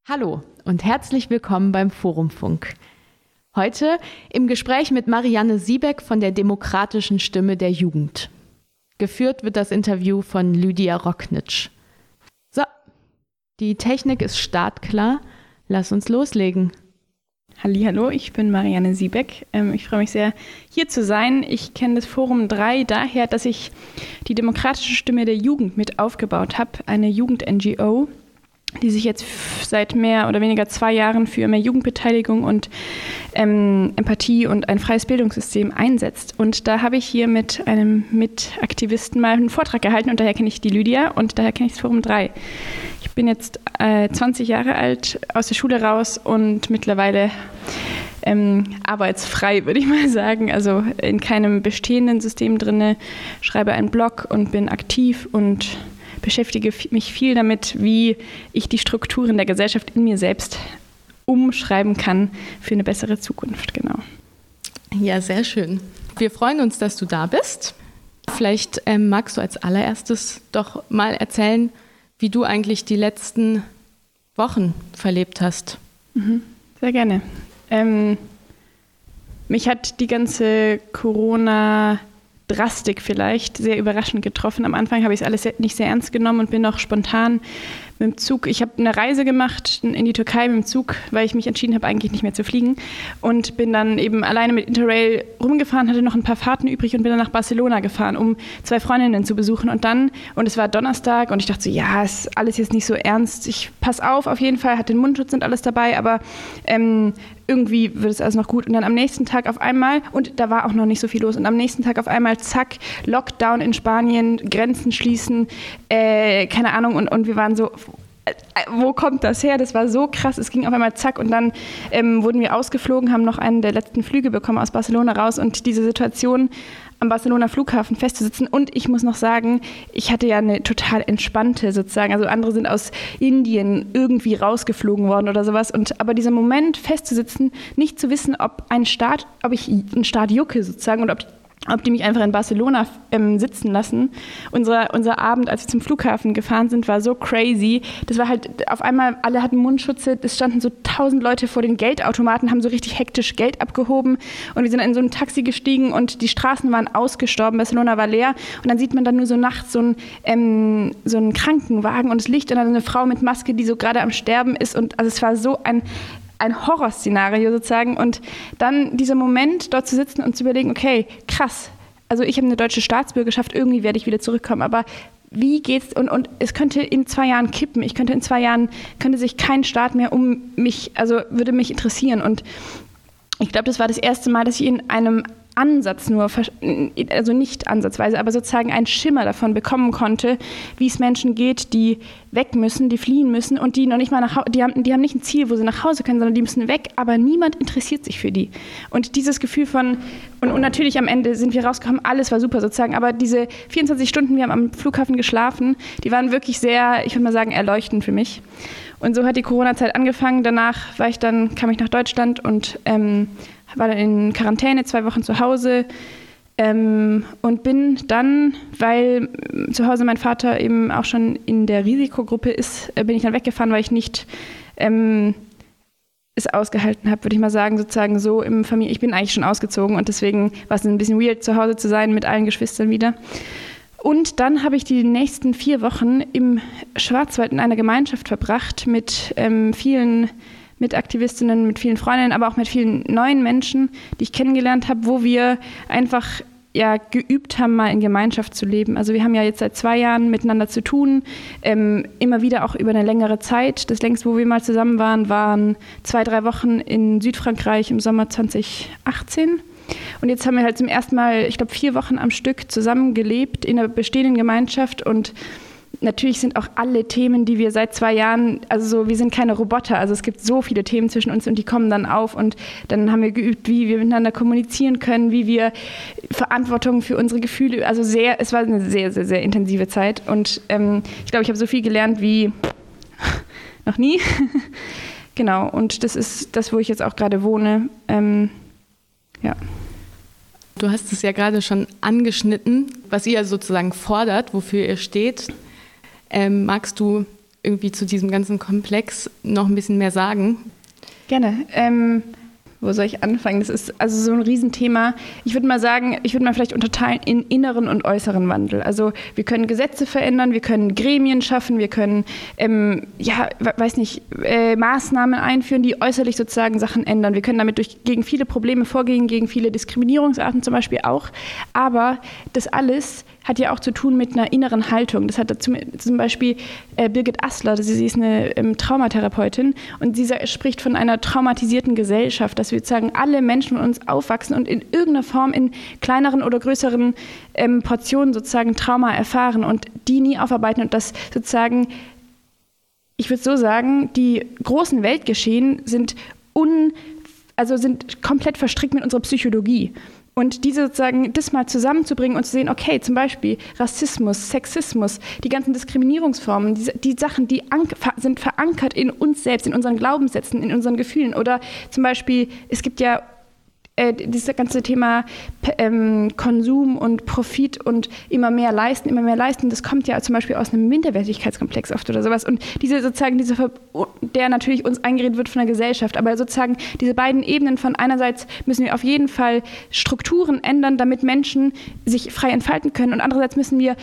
Hallo und herzlich willkommen beim Forumfunk. Heute im Gespräch mit Marianne Siebeck von der Demokratischen Stimme der Jugend. Geführt wird das Interview von Lydia Rocknitsch. So, die Technik ist startklar. Lass uns loslegen. Hallihallo, ich bin Marianne Siebeck. Ich freue mich sehr, hier zu sein. Ich kenne das Forum 3 daher, dass ich die Demokratische Stimme der Jugend mit aufgebaut habe, eine Jugend-NGO, die sich jetzt seit mehr oder weniger 2 Jahren für mehr Jugendbeteiligung und Empathie und ein freies Bildungssystem einsetzt. Und da habe ich hier mit einem Mitaktivisten mal einen Vortrag gehalten und daher kenne ich die Lydia und daher kenne ich das Forum 3. Ich bin jetzt 20 Jahre alt, aus der Schule raus und mittlerweile arbeitsfrei, würde ich mal sagen. Also in keinem bestehenden System drin, schreibe einen Blog und bin aktiv und beschäftige mich viel damit, wie ich die Strukturen der Gesellschaft in mir selbst umschreiben kann für eine bessere Zukunft. Genau. Ja, sehr schön. Wir freuen uns, dass du da bist. Vielleicht magst du als allererstes doch mal erzählen, wie du eigentlich die letzten Wochen verlebt hast. Sehr gerne. Mich hat die ganze Corona-Drastik vielleicht sehr überraschend getroffen. Am Anfang habe ich es alles nicht sehr ernst genommen und bin auch spontan mit dem Zug. Ich habe eine Reise gemacht in die Türkei mit dem Zug, weil ich mich entschieden habe, eigentlich nicht mehr zu fliegen. Und bin dann eben alleine mit Interrail rumgefahren, hatte noch ein paar Fahrten übrig und bin dann nach Barcelona gefahren, um 2 Freundinnen zu besuchen. Und es war Donnerstag und ich dachte so, ja, ist alles jetzt nicht so ernst. Ich pass auf jeden Fall, hatte den Mundschutz und alles dabei, aber irgendwie wird es alles noch gut. Und dann am nächsten Tag auf einmal, und da war auch noch nicht so viel los, und am nächsten Tag auf einmal, zack, Lockdown in Spanien, Grenzen schließen, keine Ahnung, und wir waren so, wo kommt das her? Das war so krass, es ging auf einmal zack und dann wurden wir ausgeflogen, haben noch einen der letzten Flüge bekommen aus Barcelona raus und diese Situation am Barcelona Flughafen festzusitzen. Und ich muss noch sagen, ich hatte ja eine total entspannte sozusagen, also andere sind aus Indien irgendwie rausgeflogen worden oder sowas. Aber dieser Moment festzusitzen, nicht zu wissen, ob ich einen Staat jucke sozusagen oder ob die mich einfach in Barcelona sitzen lassen. Unser Abend, als wir zum Flughafen gefahren sind, war so crazy. Das war halt, auf einmal, alle hatten Mundschutze, es standen so 1000 Leute vor den Geldautomaten, haben so richtig hektisch Geld abgehoben und wir sind in so ein Taxi gestiegen und die Straßen waren ausgestorben, Barcelona war leer und dann sieht man dann nur so nachts so einen Krankenwagen und das Licht und dann eine Frau mit Maske, die so gerade am Sterben ist und also es war so ein Horrorszenario sozusagen und dann dieser Moment, dort zu sitzen und zu überlegen, okay, krass, also ich habe eine deutsche Staatsbürgerschaft, irgendwie werde ich wieder zurückkommen, aber wie geht's und es könnte in 2 Jahren kippen, in 2 Jahren könnte sich kein Staat mehr würde mich interessieren und ich glaube, das war das erste Mal, dass ich in einem Ansatz also nicht ansatzweise, aber sozusagen einen Schimmer davon bekommen konnte, wie es Menschen geht, die weg müssen, die fliehen müssen und die noch nicht mal die haben nicht ein Ziel, wo sie nach Hause können, sondern die müssen weg, aber niemand interessiert sich für die. Und dieses Gefühl von, und natürlich am Ende sind wir rausgekommen, alles war super sozusagen, aber diese 24 Stunden, wir haben am Flughafen geschlafen, die waren wirklich sehr, ich würde mal sagen, erleuchtend für mich. Und so hat die Corona-Zeit angefangen, danach kam ich nach Deutschland und war dann in Quarantäne, 2 Wochen zu Hause und bin dann, weil zu Hause mein Vater eben auch schon in der Risikogruppe ist, bin ich dann weggefahren, weil ich nicht es ausgehalten habe, würde ich mal sagen, sozusagen so ich bin eigentlich schon ausgezogen und deswegen war es ein bisschen weird, zu Hause zu sein mit allen Geschwistern wieder. Und dann habe ich die nächsten 4 Wochen im Schwarzwald in einer Gemeinschaft verbracht mit vielen Mitaktivistinnen, mit vielen Freundinnen, aber auch mit vielen neuen Menschen, die ich kennengelernt habe, wo wir einfach geübt haben, mal in Gemeinschaft zu leben. Also wir haben ja jetzt seit 2 Jahren miteinander zu tun, immer wieder auch über eine längere Zeit. Das längste, wo wir mal zusammen waren 2-3 Wochen in Südfrankreich im Sommer 2018. Und jetzt haben wir halt zum ersten Mal, ich glaube, 4 Wochen am Stück zusammen gelebt in einer bestehenden Gemeinschaft und natürlich sind auch alle Themen, die wir seit 2 Jahren, wir sind keine Roboter, also es gibt so viele Themen zwischen uns und die kommen dann auf und dann haben wir geübt, wie wir miteinander kommunizieren können, wie wir Verantwortung für unsere Gefühle, es war eine sehr, sehr, sehr intensive Zeit und ich glaube, ich habe so viel gelernt wie noch nie. Genau, und das ist das, wo ich jetzt auch gerade wohne. Ja. Du hast es ja gerade schon angeschnitten, was ihr sozusagen fordert, wofür ihr steht. Magst du irgendwie zu diesem ganzen Komplex noch ein bisschen mehr sagen? Gerne. Wo soll ich anfangen? Das ist also so ein Riesenthema. Ich würde mal vielleicht unterteilen in inneren und äußeren Wandel. Also wir können Gesetze verändern, wir können Gremien schaffen, wir können Maßnahmen einführen, die äußerlich sozusagen Sachen ändern. Wir können damit gegen viele Probleme vorgehen, gegen viele Diskriminierungsarten zum Beispiel auch. Aber das alles hat ja auch zu tun mit einer inneren Haltung. Das hat zum Beispiel Birgit Asler, sie ist eine Traumatherapeutin und sie spricht von einer traumatisierten Gesellschaft, dass wir sozusagen alle Menschen von uns aufwachsen und in irgendeiner Form in kleineren oder größeren Portionen sozusagen Trauma erfahren und die nie aufarbeiten und das sozusagen, ich würde so sagen, die großen Weltgeschehen sind komplett verstrickt mit unserer Psychologie. Und diese sozusagen, das mal zusammenzubringen und zu sehen, okay, zum Beispiel Rassismus, Sexismus, die ganzen Diskriminierungsformen, die Sachen, die sind verankert in uns selbst, in unseren Glaubenssätzen, in unseren Gefühlen. Oder zum Beispiel, es gibt ja dieses ganze Thema Konsum und Profit und immer mehr leisten, das kommt ja zum Beispiel aus einem Minderwertigkeitskomplex oft oder sowas. Und der natürlich uns eingeredet wird von der Gesellschaft, aber sozusagen diese beiden Ebenen von einerseits müssen wir auf jeden Fall Strukturen ändern, damit Menschen sich frei entfalten können und andererseits müssen wir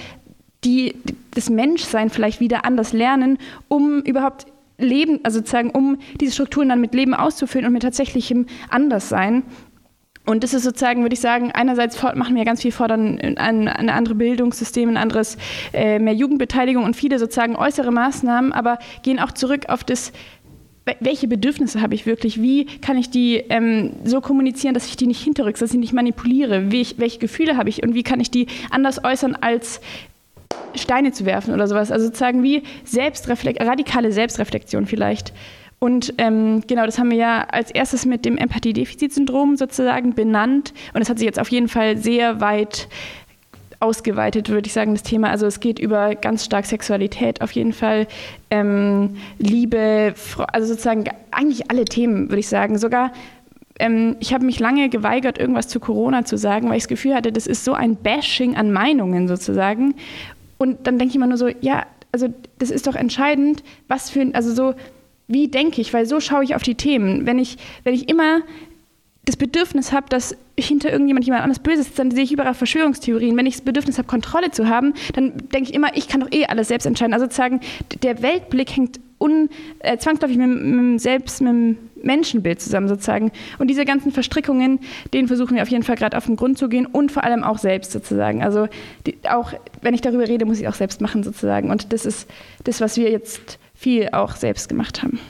das Menschsein vielleicht wieder anders lernen, um überhaupt Leben, also sozusagen, um diese Strukturen dann mit Leben auszufüllen und mit tatsächlichem Anderssein. Und das ist sozusagen, würde ich sagen, einerseits machen wir ganz viel, fordern ein anderes Bildungssystem, ein anderes, mehr Jugendbeteiligung und viele sozusagen äußere Maßnahmen, aber gehen auch zurück auf das, welche Bedürfnisse habe ich wirklich, wie kann ich die so kommunizieren, dass ich die nicht hinterrücks, dass ich nicht manipuliere, welche Gefühle habe ich und wie kann ich die anders äußern als Steine zu werfen oder sowas. Also sozusagen wie radikale Selbstreflexion vielleicht. Und genau, das haben wir ja als erstes mit dem Empathiedefizitsyndrom sozusagen benannt. Und das hat sich jetzt auf jeden Fall sehr weit ausgeweitet, würde ich sagen, das Thema. Also es geht über ganz stark Sexualität auf jeden Fall, Liebe, also sozusagen eigentlich alle Themen, würde ich sagen. Sogar, ich habe mich lange geweigert, irgendwas zu Corona zu sagen, weil ich das Gefühl hatte, das ist so ein Bashing an Meinungen sozusagen. Und dann denke ich immer nur so, ja, also das ist doch entscheidend, wie denke ich, weil so schaue ich auf die Themen. Wenn ich immer das Bedürfnis habe, dass hinter jemand anderes Böses ist, dann sehe ich überall Verschwörungstheorien. Wenn ich das Bedürfnis habe, Kontrolle zu haben, dann denke ich immer, ich kann doch alles selbst entscheiden. Also sozusagen, der Weltblick hängt zwangsläufig mit dem Menschenbild zusammen sozusagen. Und diese ganzen Verstrickungen, denen versuchen wir auf jeden Fall gerade auf den Grund zu gehen und vor allem auch selbst sozusagen. Also auch, wenn ich darüber rede, muss ich auch selbst machen sozusagen. Und das ist das, was wir jetzt viel auch selbst gemacht haben.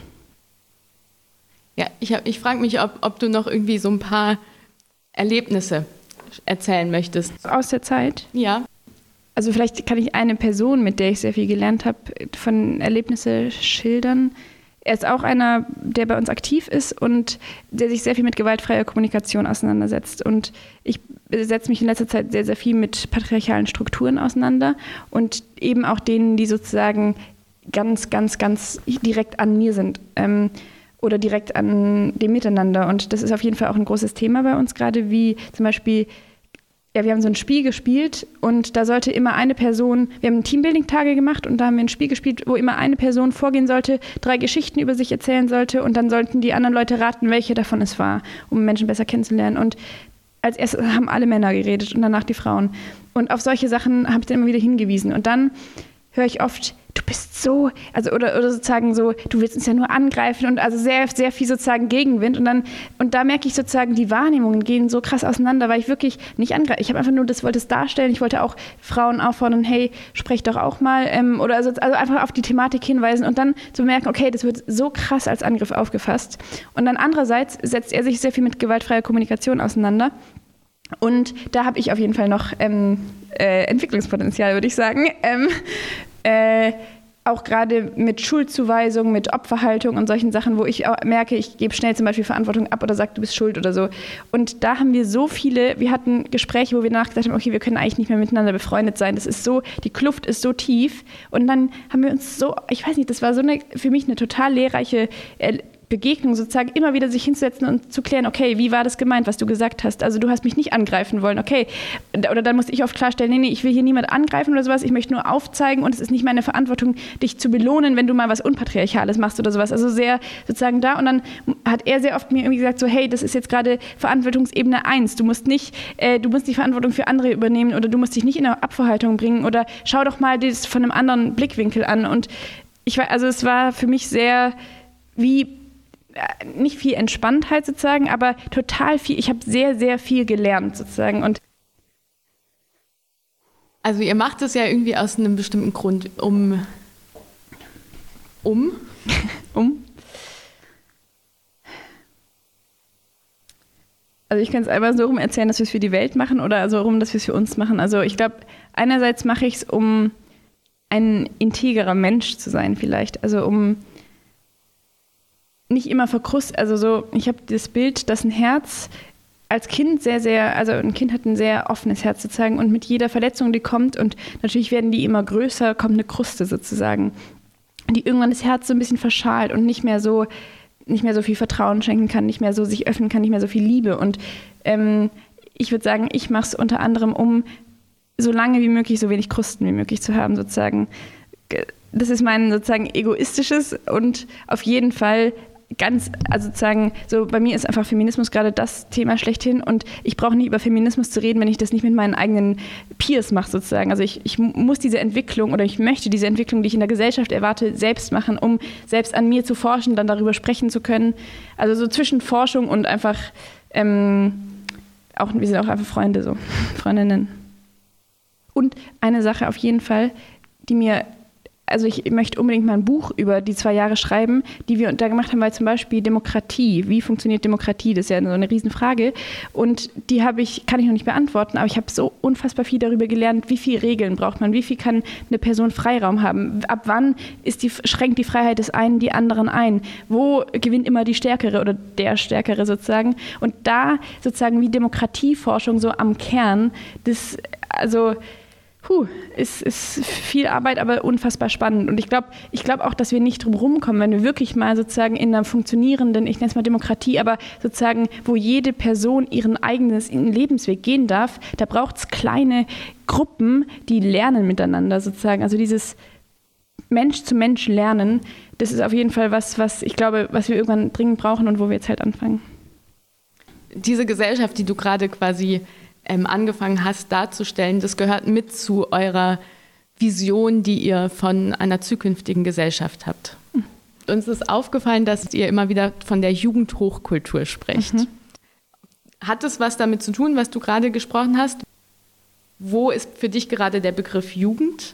Ja, ich frage mich, ob du noch irgendwie so ein paar Erlebnisse erzählen möchtest. Aus der Zeit? Ja. Also vielleicht kann ich eine Person, mit der ich sehr viel gelernt habe, von Erlebnisse schildern. Er ist auch einer, der bei uns aktiv ist und der sich sehr viel mit gewaltfreier Kommunikation auseinandersetzt. Und ich setze mich in letzter Zeit sehr, sehr viel mit patriarchalen Strukturen auseinander und eben auch denen, die sozusagen ganz, ganz, ganz direkt an mir sind oder direkt an dem Miteinander. Und das ist auf jeden Fall auch ein großes Thema bei uns gerade, wie zum Beispiel, ja, wir haben so ein Spiel gespielt und da sollte immer eine Person, wir haben Teambuilding-Tage gemacht und da haben wir ein Spiel gespielt, wo immer eine Person vorgehen sollte, 3 Geschichten über sich erzählen sollte und dann sollten die anderen Leute raten, welche davon es war, um Menschen besser kennenzulernen. Und als erstes haben alle Männer geredet und danach die Frauen. Und auf solche Sachen habe ich dann immer wieder hingewiesen. Und dann höre ich oft, du bist so, also oder sozusagen so, du willst uns ja nur angreifen und also sehr, sehr viel sozusagen Gegenwind und da merke ich sozusagen, die Wahrnehmungen gehen so krass auseinander, weil ich wirklich nicht angreife. Ich habe einfach nur wollte es darstellen, ich wollte auch Frauen auffordern, hey, sprech doch auch mal oder also einfach auf die Thematik hinweisen und dann zu merken, okay, das wird so krass als Angriff aufgefasst. Und dann andererseits setzt er sich sehr viel mit gewaltfreier Kommunikation auseinander. Und da habe ich auf jeden Fall noch Entwicklungspotenzial, würde ich sagen. Auch gerade mit Schuldzuweisung, mit Opferhaltung und solchen Sachen, wo ich auch merke, ich gebe schnell zum Beispiel Verantwortung ab oder sage, du bist schuld oder so. Und da haben wir wir hatten Gespräche, wo wir danach gesagt haben, okay, wir können eigentlich nicht mehr miteinander befreundet sein. Das ist so, die Kluft ist so tief. Und dann haben wir uns ich weiß nicht, das war für mich eine total lehrreiche Begegnung sozusagen immer wieder sich hinzusetzen und zu klären, okay, wie war das gemeint, was du gesagt hast? Also du hast mich nicht angreifen wollen, okay. Oder dann musste ich oft klarstellen, nee, ich will hier niemand angreifen oder sowas, ich möchte nur aufzeigen und es ist nicht meine Verantwortung, dich zu belohnen, wenn du mal was Unpatriarchales machst oder sowas. Also sehr sozusagen da und dann hat er sehr oft mir irgendwie gesagt, so hey, das ist jetzt gerade Verantwortungsebene 1, du musst die Verantwortung für andere übernehmen oder du musst dich nicht in eine Abvorhaltung bringen oder schau doch mal das von einem anderen Blickwinkel an und es war für mich sehr wie nicht viel Entspanntheit sozusagen, aber total viel, ich habe sehr, sehr viel gelernt sozusagen. Und also ihr macht es ja irgendwie aus einem bestimmten Grund, um? Also ich kann es einmal so rum erzählen, dass wir es für die Welt machen oder so rum, dass wir es für uns machen. Also ich glaube, einerseits mache ich es, um ein integerer Mensch zu sein vielleicht, also um nicht immer verkrustet, also so, ich habe das Bild, dass ein Herz als Kind ein Kind hat ein sehr offenes Herz sozusagen und mit jeder Verletzung, die kommt und natürlich werden die immer größer, kommt eine Kruste sozusagen, die irgendwann das Herz so ein bisschen verschalt und nicht mehr so viel Vertrauen schenken kann, nicht mehr so sich öffnen kann, nicht mehr so viel Liebe und ich würde sagen, ich mache es unter anderem, um so lange wie möglich, so wenig Krusten wie möglich zu haben sozusagen. Das ist mein sozusagen egoistisches und auf jeden Fall sozusagen, so bei mir ist einfach Feminismus gerade das Thema schlechthin und ich brauche nicht über Feminismus zu reden, wenn ich das nicht mit meinen eigenen Peers mache sozusagen. Also ich muss diese Entwicklung oder ich möchte diese Entwicklung, die ich in der Gesellschaft erwarte, selbst machen, um selbst an mir zu forschen, dann darüber sprechen zu können. Also so zwischen Forschung und einfach, wir sind auch einfach Freundinnen. Und eine Sache auf jeden Fall, ich möchte unbedingt mal ein Buch über die 2 Jahre schreiben, die wir da gemacht haben, weil zum Beispiel Demokratie, wie funktioniert Demokratie, das ist ja so eine Riesenfrage und die kann ich noch nicht beantworten, aber ich habe so unfassbar viel darüber gelernt, wie viele Regeln braucht man, wie viel kann eine Person Freiraum haben, ab wann schränkt die Freiheit des einen die anderen ein, wo gewinnt immer die Stärkere oder der Stärkere sozusagen und da sozusagen wie Demokratieforschung so am Kern, ist viel Arbeit, aber unfassbar spannend. Und ich glaube auch, dass wir nicht drum rumkommen, wenn wir wirklich mal sozusagen in einer funktionierenden, ich nenne es mal Demokratie, aber sozusagen, wo jede Person ihren eigenen Lebensweg gehen darf, da braucht es kleine Gruppen, die lernen miteinander sozusagen. Also dieses Mensch zu Mensch lernen, das ist auf jeden Fall was ich glaube, was wir irgendwann dringend brauchen und wo wir jetzt halt anfangen. Diese Gesellschaft, die du gerade quasi angefangen hast darzustellen, das gehört mit zu eurer Vision, die ihr von einer zukünftigen Gesellschaft habt. Uns ist aufgefallen, dass ihr immer wieder von der Jugendhochkultur sprecht. Hat es was damit zu tun, was du gerade gesprochen hast? Wo ist für dich gerade der Begriff Jugend?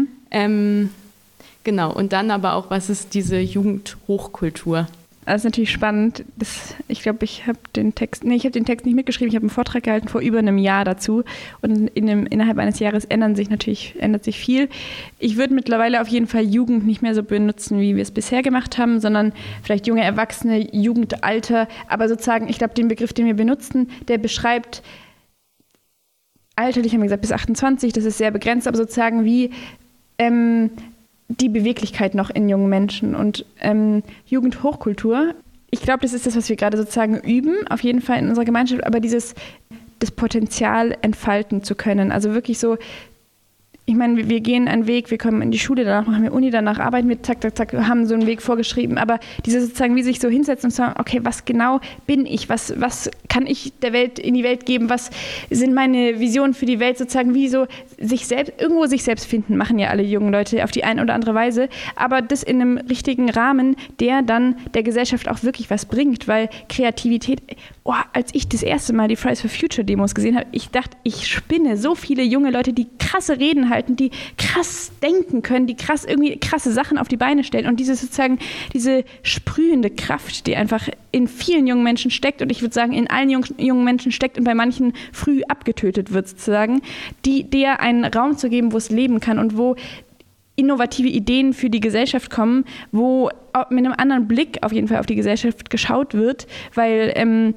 Genau, und dann aber auch, was ist diese Jugendhochkultur? Das ist natürlich spannend. Ich glaube, ich habe den Text nicht mitgeschrieben. Ich habe einen Vortrag gehalten vor über einem Jahr dazu. Und innerhalb eines Jahres ändert sich viel. Ich würde mittlerweile auf jeden Fall Jugend nicht mehr so benutzen, wie wir es bisher gemacht haben, sondern vielleicht junge Erwachsene, Jugendalter. Aber sozusagen, ich glaube, den Begriff, den wir benutzen, der beschreibt alterlich, haben wir gesagt, bis 28. Das ist sehr begrenzt, aber sozusagen wie die Beweglichkeit noch in jungen Menschen und Jugendhochkultur. Ich glaube, das ist das, was wir gerade sozusagen üben, auf jeden Fall in unserer Gemeinschaft, aber das Potenzial entfalten zu können. Also wirklich so, ich meine, wir gehen einen Weg, wir kommen in die Schule, danach machen wir Uni, danach arbeiten wir, zack, zack, zack, haben so einen Weg vorgeschrieben, aber dieses sozusagen, wie sich so hinsetzen und sagen, okay, was genau bin ich, was kann ich der Welt in die Welt geben, was sind meine Visionen für die Welt, sozusagen, wie so sich selbst finden, machen ja alle jungen Leute auf die eine oder andere Weise, aber das in einem richtigen Rahmen, der dann der Gesellschaft auch wirklich was bringt, weil Kreativität, als ich das erste Mal die Fridays for Future Demos gesehen habe, ich dachte, ich spinne, so viele junge Leute, die krasse Reden halten, die krass denken können, die krasse Sachen auf die Beine stellen und diese sprühende Kraft, die einfach in vielen jungen Menschen steckt und ich würde sagen, in allen jungen Menschen steckt und bei manchen früh abgetötet wird sozusagen, der einen Raum zu geben, wo es leben kann und wo innovative Ideen für die Gesellschaft kommen, wo mit einem anderen Blick auf jeden Fall auf die Gesellschaft geschaut wird, weil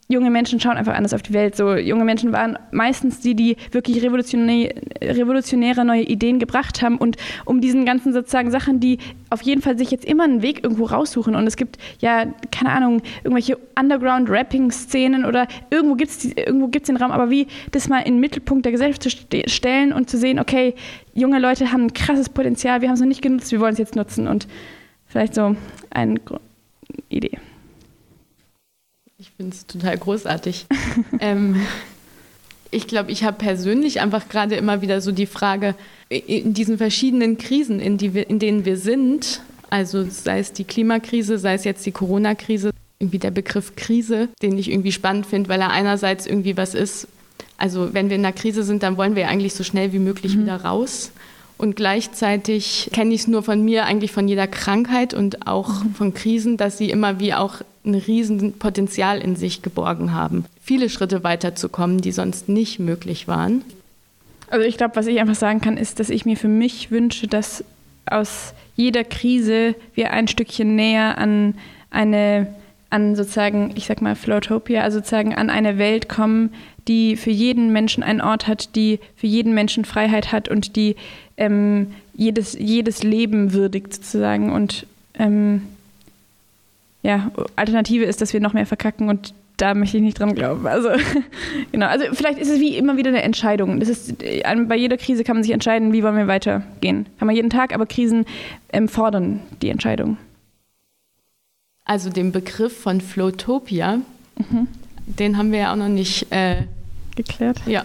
junge Menschen schauen einfach anders auf die Welt. So, junge Menschen waren meistens die wirklich revolutionäre neue Ideen gebracht haben und um diesen ganzen sozusagen Sachen, die auf jeden Fall sich jetzt immer einen Weg irgendwo raussuchen. Und es gibt ja, keine Ahnung, irgendwelche Underground-Rapping-Szenen oder irgendwo gibt's den Raum, aber wie das mal in den Mittelpunkt der Gesellschaft zu stellen und zu sehen, okay, junge Leute haben ein krasses Potenzial, wir haben es noch nicht genutzt, wir wollen es jetzt nutzen. Und vielleicht so eine Idee. Ich finde es total großartig. Ich glaube, ich habe persönlich einfach gerade immer wieder so die Frage, in diesen verschiedenen Krisen, in denen wir sind, also sei es die Klimakrise, sei es jetzt die Corona-Krise, irgendwie der Begriff Krise, den ich irgendwie spannend finde, weil er einerseits irgendwie was ist, also wenn wir in einer Krise sind, dann wollen wir ja eigentlich so schnell wie möglich wieder raus. Und gleichzeitig kenne ich es nur von mir, eigentlich von jeder Krankheit und auch von Krisen, dass sie immer wie auch ein riesen Potenzial in sich geborgen haben, viele Schritte weiterzukommen, die sonst nicht möglich waren. Also ich glaube, was ich einfach sagen kann, ist, dass ich mir für mich wünsche, dass aus jeder Krise wir ein Stückchen näher an sozusagen, ich sag mal Flowtopia, also sozusagen an eine Welt kommen, die für jeden Menschen einen Ort hat, die für jeden Menschen Freiheit hat und die jedes Leben würdigt sozusagen. Und Alternative ist, dass wir noch mehr verkacken und da möchte ich nicht dran glauben. Also genau, also vielleicht ist es wie immer wieder eine Entscheidung. Das ist, bei jeder Krise kann man sich entscheiden, wie wollen wir weitergehen. Kann man jeden Tag, aber Krisen fordern die Entscheidung. Also den Begriff von Flowtopia, den haben wir ja auch noch nicht geklärt. Ja.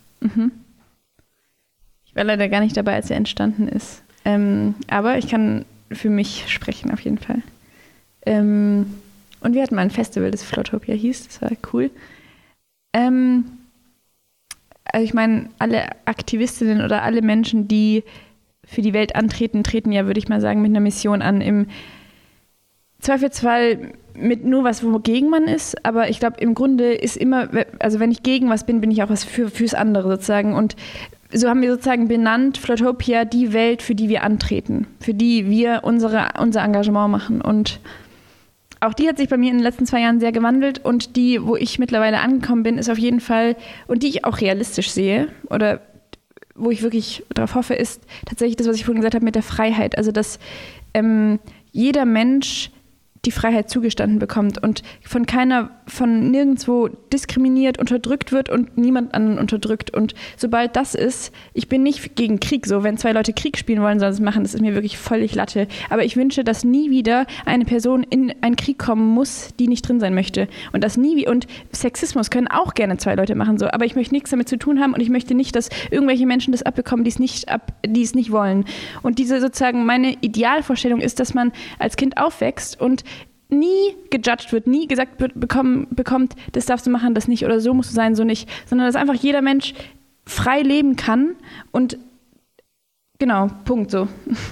Ich war leider gar nicht dabei, als er entstanden ist. Aber ich kann für mich sprechen auf jeden Fall. Und wir hatten mal ein Festival, das Flowtopia hieß. Das war cool. Also ich meine, alle Aktivistinnen oder alle Menschen, die für die Welt antreten, treten ja, würde ich mal sagen, mit einer Mission an. Im Zweifelsfall mit nur was, wogegen man ist. Aber ich glaube, im Grunde ist immer, also wenn ich gegen was bin, bin ich auch was fürs andere sozusagen. Und so haben wir sozusagen benannt, Flowtopia, die Welt, für die wir antreten, für die wir unser Engagement machen. Und auch die hat sich bei mir in den letzten 2 Jahren sehr gewandelt und die, wo ich mittlerweile angekommen bin, ist auf jeden Fall, und die ich auch realistisch sehe oder wo ich wirklich darauf hoffe, ist tatsächlich das, was ich vorhin gesagt habe mit der Freiheit. Also dass jeder Mensch die Freiheit zugestanden bekommt und von nirgendwo diskriminiert, unterdrückt wird und niemand anderen unterdrückt. Und sobald das ist, ich bin nicht gegen Krieg, so wenn 2 Leute Krieg spielen wollen, sollen sie es machen, das ist mir wirklich völlig Latte. Aber ich wünsche, dass nie wieder eine Person in einen Krieg kommen muss, die nicht drin sein möchte. Und und Sexismus können auch gerne 2 Leute machen, so. Aber ich möchte nichts damit zu tun haben und ich möchte nicht, dass irgendwelche Menschen das abbekommen, die es nicht wollen. Und diese sozusagen, meine Idealvorstellung ist, dass man als Kind aufwächst und nie gejudged wird, nie gesagt wird, bekommt, das darfst du machen, das nicht oder so musst du sein, so nicht, sondern dass einfach jeder Mensch frei leben kann und genau, Punkt, so.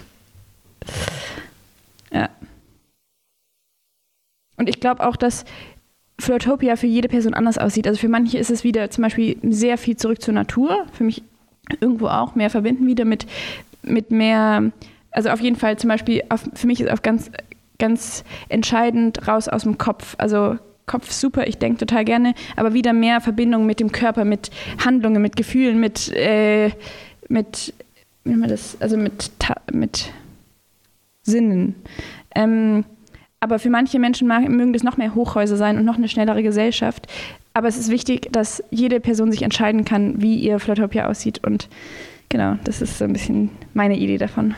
Ja. Und ich glaube auch, dass Flowtopia für jede Person anders aussieht. Also für manche ist es wieder zum Beispiel sehr viel zurück zur Natur, für mich irgendwo auch mehr verbinden wieder mit mehr, also auf jeden Fall zum Beispiel, für mich ist auf ganz entscheidend raus aus dem Kopf. Also Kopf super, ich denke total gerne, aber wieder mehr Verbindung mit dem Körper, mit Handlungen, mit Gefühlen, mit Sinnen. Aber für manche Menschen mögen das noch mehr Hochhäuser sein und noch eine schnellere Gesellschaft. Aber es ist wichtig, dass jede Person sich entscheiden kann, wie ihr Flowtopia aussieht. Und genau, das ist so ein bisschen meine Idee davon.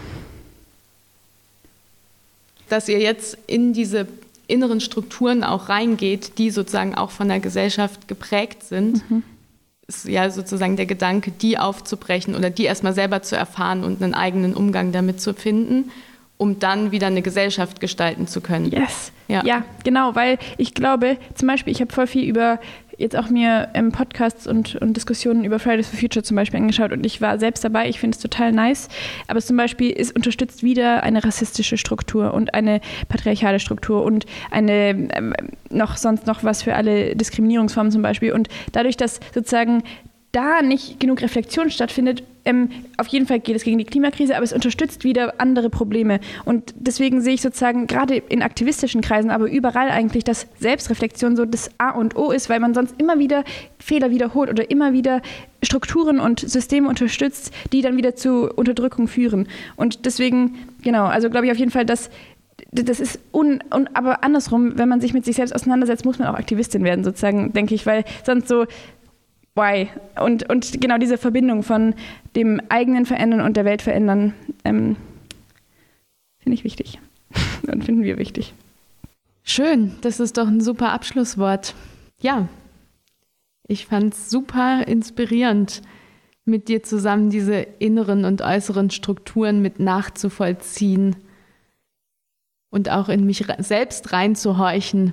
Dass ihr jetzt in diese inneren Strukturen auch reingeht, die sozusagen auch von der Gesellschaft geprägt sind, ist ja sozusagen der Gedanke, die aufzubrechen oder die erstmal selber zu erfahren und einen eigenen Umgang damit zu finden, um dann wieder eine Gesellschaft gestalten zu können. Yes. Ja, genau, weil ich glaube, zum Beispiel, ich habe voll viel über jetzt auch mir Podcasts und Diskussionen über Fridays for Future zum Beispiel angeschaut und ich war selbst dabei, ich finde es total nice, aber zum Beispiel unterstützt wieder eine rassistische Struktur und eine patriarchale Struktur und eine sonst noch was für alle Diskriminierungsformen zum Beispiel und dadurch, dass sozusagen da nicht genug Reflexion stattfindet, auf jeden Fall geht es gegen die Klimakrise, aber es unterstützt wieder andere Probleme. Und deswegen sehe ich sozusagen gerade in aktivistischen Kreisen, aber überall eigentlich, dass Selbstreflexion so das A und O ist, weil man sonst immer wieder Fehler wiederholt oder immer wieder Strukturen und Systeme unterstützt, die dann wieder zu Unterdrückung führen. Und deswegen, genau, also glaube ich auf jeden Fall, dass das ist aber andersrum, wenn man sich mit sich selbst auseinandersetzt, muss man auch Aktivistin werden, sozusagen, denke ich, weil sonst so, why? Und genau diese Verbindung von dem eigenen Verändern und der Welt verändern, finde ich wichtig und finden wir wichtig. Schön, das ist doch ein super Abschlusswort. Ja, ich fand es super inspirierend, mit dir zusammen diese inneren und äußeren Strukturen mit nachzuvollziehen und auch in mich selbst reinzuhorchen.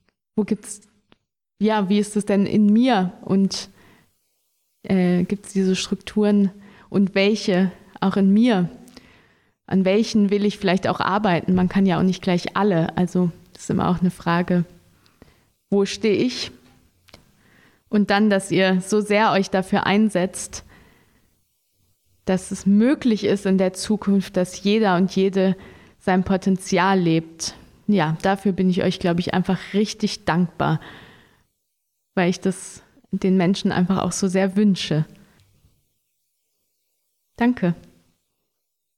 Wie ist es denn in mir? Und gibt es diese Strukturen und welche auch in mir? An welchen will ich vielleicht auch arbeiten? Man kann ja auch nicht gleich alle. Also das ist immer auch eine Frage, wo stehe ich? Und dann, dass ihr so sehr euch dafür einsetzt, dass es möglich ist in der Zukunft, dass jeder und jede sein Potenzial lebt. Ja, dafür bin ich euch, glaube ich, einfach richtig dankbar, weil ich das den Menschen einfach auch so sehr wünsche. Danke.